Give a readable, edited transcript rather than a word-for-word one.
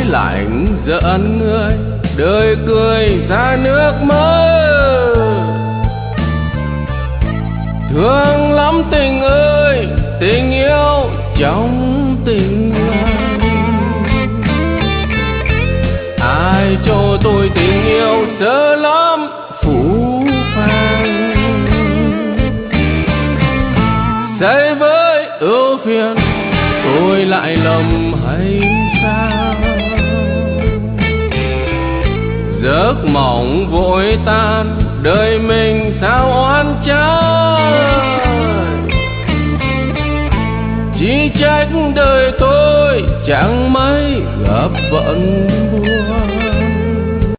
lạnh giận người, đời cười ra nước mơ. Thương lắm tình ơi, tình yêu trong tình người. Ai cho tôi tình yêu sợ lắm phũ phàng, say với ưu phiền tôi lại lầm hay sao? Giấc mộng vội tan, đời mình sao oan trái. Chỉ trách đời tôi chẳng mấy gặp vận